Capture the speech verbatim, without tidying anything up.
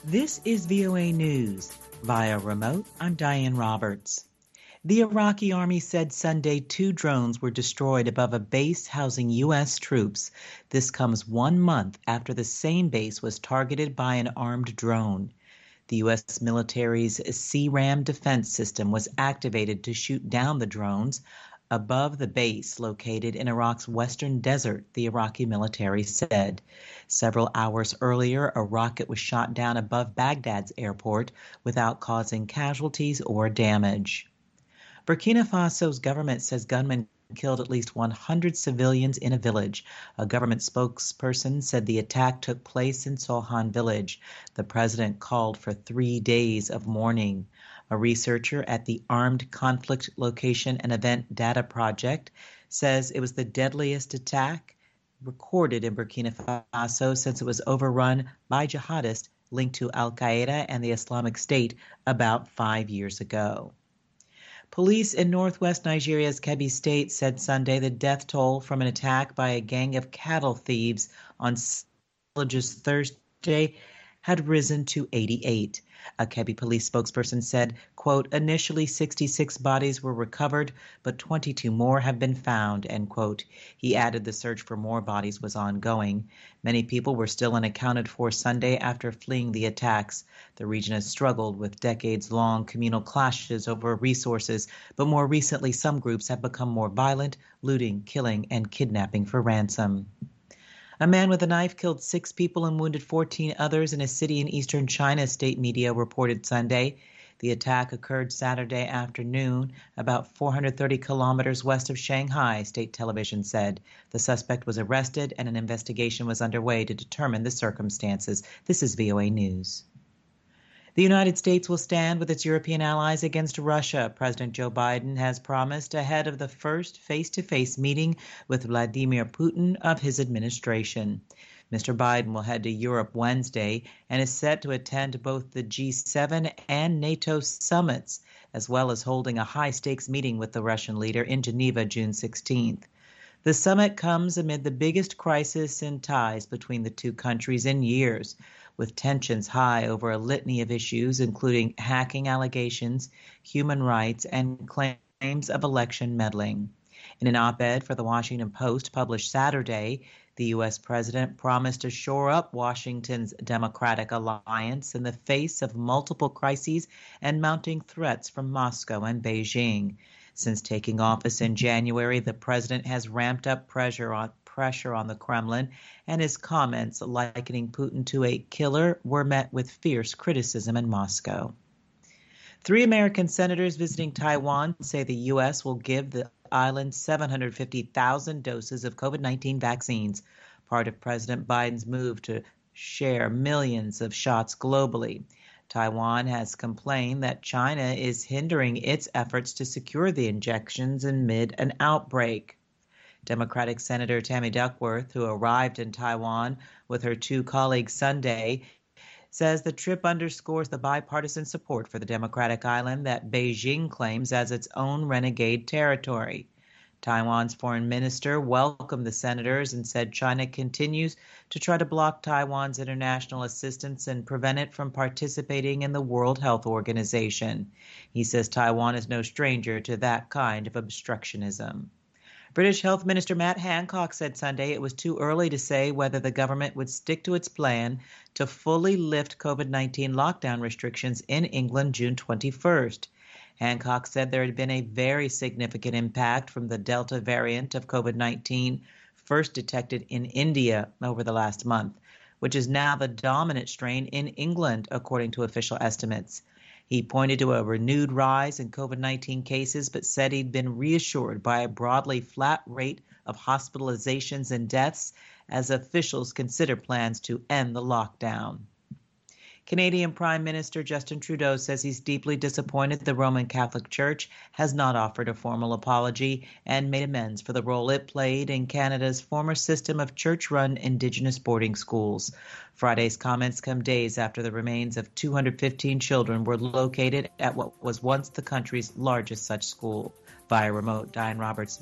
This is V O A News. Via remote, I'm Diane Roberts. The Iraqi army said Sunday two drones were destroyed above a base housing U S troops. This comes one month after the same base was targeted by an armed drone. The U S military's C RAM defense system was activated to shoot down the drones above the base located in Iraq's western desert, the Iraqi military said. Several hours earlier, a rocket was shot down above Baghdad's airport without causing casualties or damage. Burkina Faso's government says gunmen killed at least one hundred civilians in a village. A government spokesperson said the attack took place in Sohan village. The president called for three days of mourning. A researcher at the Armed Conflict Location and Event Data Project says it was the deadliest attack recorded in Burkina Faso since it was overrun by jihadists linked to al-Qaeda and the Islamic State about five years ago. Police in northwest Nigeria's Kebbi State said Sunday the death toll from an attack by a gang of cattle thieves on villages Thursday had risen to eighty-eight. A Kebbi police spokesperson said, quote, initially sixty-six bodies were recovered, but twenty-two more have been found, end quote. He added the search for more bodies was ongoing. Many people were still unaccounted for Sunday after fleeing the attacks. The region has struggled with decades-long communal clashes over resources, but more recently some groups have become more violent, looting, killing, and kidnapping for ransom. A man with a knife killed six people and wounded fourteen others in a city in eastern China, state media reported Sunday. The attack occurred Saturday afternoon, about four hundred thirty kilometers west of Shanghai, state television said. The suspect was arrested and an investigation was underway to determine the circumstances. This is V O A News. The United States will stand with its European allies against Russia. President Joe Biden has promised ahead of the first face-to-face meeting with Vladimir Putin of his administration. Mister Biden will head to Europe Wednesday and is set to attend both the G seven and NATO summits, as well as holding a high-stakes meeting with the Russian leader in Geneva June sixteenth. The summit comes amid the biggest crisis in ties between the two countries in years, with tensions high over a litany of issues, including hacking allegations, human rights, and claims of election meddling. In an op-ed for the Washington Post published Saturday, the U S president promised to shore up Washington's Democratic alliance in the face of multiple crises and mounting threats from Moscow and Beijing. Since taking office in January, the president has ramped up pressure on pressure on the Kremlin, and his comments likening Putin to a killer were met with fierce criticism in Moscow. Three American senators visiting Taiwan say the U S will give the island seven hundred fifty thousand doses of COVID nineteen vaccines, part of President Biden's move to share millions of shots globally. Taiwan has complained that China is hindering its efforts to secure the injections amid an outbreak. Democratic Senator Tammy Duckworth, who arrived in Taiwan with her two colleagues Sunday, says the trip underscores the bipartisan support for the Democratic island that Beijing claims as its own renegade territory. Taiwan's foreign minister welcomed the senators and said China continues to try to block Taiwan's international assistance and prevent it from participating in the World Health Organization. He says Taiwan is no stranger to that kind of obstructionism. British Health Minister Matt Hancock said Sunday it was too early to say whether the government would stick to its plan to fully lift COVID nineteen lockdown restrictions in England June twenty-first. Hancock said there had been a very significant impact from the Delta variant of COVID nineteen first detected in India over the last month, which is now the dominant strain in England, according to official estimates. He pointed to a renewed rise in COVID nineteen cases, but said he'd been reassured by a broadly flat rate of hospitalizations and deaths as officials consider plans to end the lockdown. Canadian Prime Minister Justin Trudeau says he's deeply disappointed the Roman Catholic Church has not offered a formal apology and made amends for the role it played in Canada's former system of church-run Indigenous boarding schools. Friday's comments come days after the remains of two hundred fifteen children were located at what was once the country's largest such school. Via remote, Diane Roberts.